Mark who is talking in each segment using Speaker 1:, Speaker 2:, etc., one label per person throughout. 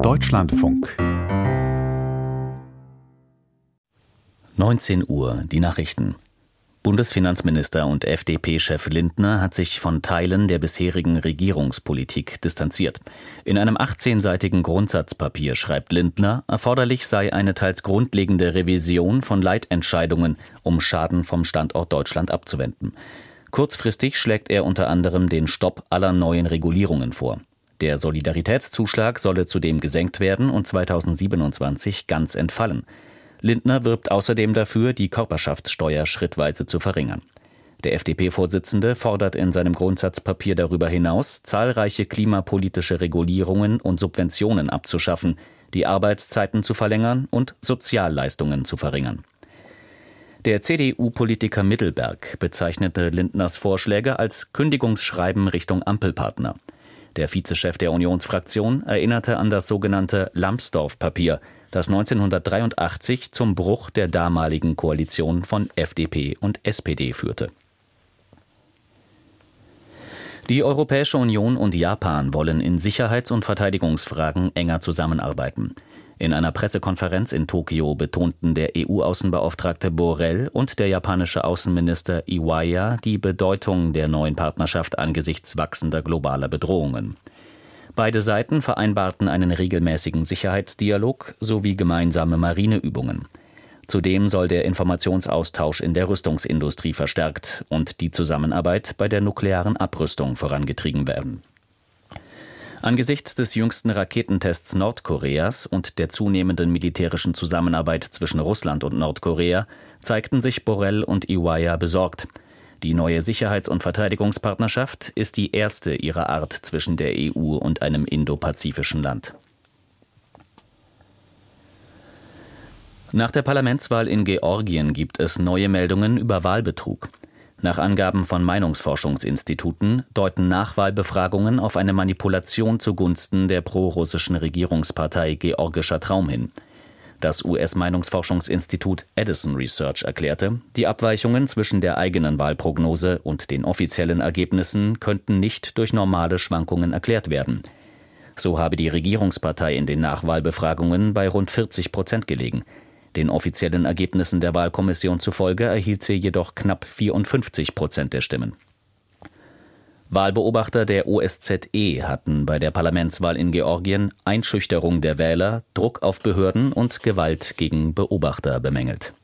Speaker 1: Deutschlandfunk
Speaker 2: 19 Uhr, die Nachrichten. Bundesfinanzminister und FDP-Chef Lindner hat sich von Teilen der bisherigen Regierungspolitik distanziert. In einem 18-seitigen Grundsatzpapier schreibt Lindner, erforderlich sei eine teils grundlegende Revision von Leitentscheidungen, um Schaden vom Standort Deutschland abzuwenden. Kurzfristig schlägt er unter anderem den Stopp aller neuen Regulierungen vor. Der Solidaritätszuschlag solle zudem gesenkt werden und 2027 ganz entfallen. Lindner wirbt außerdem dafür, die Körperschaftssteuer schrittweise zu verringern. Der FDP-Vorsitzende fordert in seinem Grundsatzpapier darüber hinaus, zahlreiche klimapolitische Regulierungen und Subventionen abzuschaffen, die Arbeitszeiten zu verlängern und Sozialleistungen zu verringern. Der CDU-Politiker Mittelberg bezeichnete Lindners Vorschläge als Kündigungsschreiben Richtung Ampelpartner. Der Vizechef der Unionsfraktion erinnerte an das sogenannte Lambsdorff-Papier, das 1983 zum Bruch der damaligen Koalition von FDP und SPD führte. Die Europäische Union und Japan wollen in Sicherheits- und Verteidigungsfragen enger zusammenarbeiten. In einer Pressekonferenz in Tokio betonten der EU-Außenbeauftragte Borrell und der japanische Außenminister Iwaya die Bedeutung der neuen Partnerschaft angesichts wachsender globaler Bedrohungen. Beide Seiten vereinbarten einen regelmäßigen Sicherheitsdialog sowie gemeinsame Marineübungen. Zudem soll der Informationsaustausch in der Rüstungsindustrie verstärkt und die Zusammenarbeit bei der nuklearen Abrüstung vorangetrieben werden. Angesichts des jüngsten Raketentests Nordkoreas und der zunehmenden militärischen Zusammenarbeit zwischen Russland und Nordkorea zeigten sich Borrell und Iwaya besorgt. Die neue Sicherheits- und Verteidigungspartnerschaft ist die erste ihrer Art zwischen der EU und einem indopazifischen Land. Nach der Parlamentswahl in Georgien gibt es neue Meldungen über Wahlbetrug. Nach Angaben von Meinungsforschungsinstituten deuten Nachwahlbefragungen auf eine Manipulation zugunsten der prorussischen Regierungspartei Georgischer Traum hin. Das US-Meinungsforschungsinstitut Edison Research erklärte, die Abweichungen zwischen der eigenen Wahlprognose und den offiziellen Ergebnissen könnten nicht durch normale Schwankungen erklärt werden. So habe die Regierungspartei in den Nachwahlbefragungen bei rund 40% gelegen. Den offiziellen Ergebnissen der Wahlkommission zufolge erhielt sie jedoch knapp 54% der Stimmen. Wahlbeobachter der OSZE hatten bei der Parlamentswahl in Georgien Einschüchterung der Wähler, Druck auf Behörden und Gewalt gegen Beobachter bemängelt.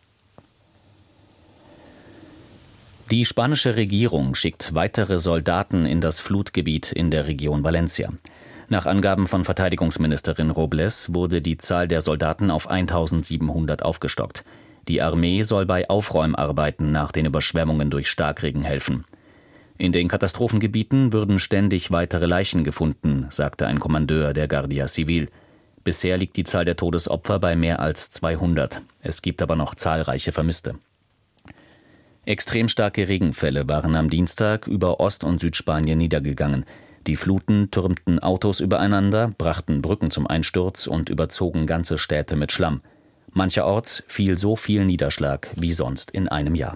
Speaker 2: Die spanische Regierung schickt weitere Soldaten in das Flutgebiet in der Region Valencia. Nach Angaben von Verteidigungsministerin Robles wurde die Zahl der Soldaten auf 1700 aufgestockt. Die Armee soll bei Aufräumarbeiten nach den Überschwemmungen durch Starkregen helfen. In den Katastrophengebieten würden ständig weitere Leichen gefunden, sagte ein Kommandeur der Guardia Civil. Bisher liegt die Zahl der Todesopfer bei mehr als 200. Es gibt aber noch zahlreiche Vermisste. Extrem starke Regenfälle waren am Dienstag über Ost- und Südspanien niedergegangen. Die Fluten türmten Autos übereinander, brachten Brücken zum Einsturz und überzogen ganze Städte mit Schlamm. Mancherorts fiel so viel Niederschlag wie sonst in einem Jahr.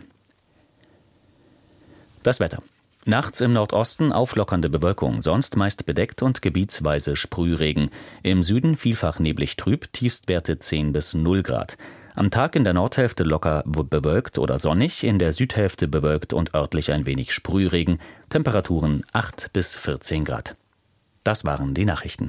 Speaker 2: Das Wetter. Nachts im Nordosten auflockernde Bewölkung, sonst meist bedeckt und gebietsweise Sprühregen. Im Süden vielfach neblig trüb, Tiefstwerte 10 bis 0 Grad. Am Tag in der Nordhälfte locker bewölkt oder sonnig, in der Südhälfte bewölkt und örtlich ein wenig Sprühregen. Temperaturen 8 bis 14 Grad. Das waren die Nachrichten.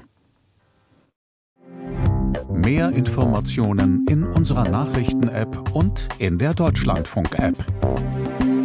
Speaker 1: Mehr Informationen in unserer Nachrichten-App und in der Deutschlandfunk-App.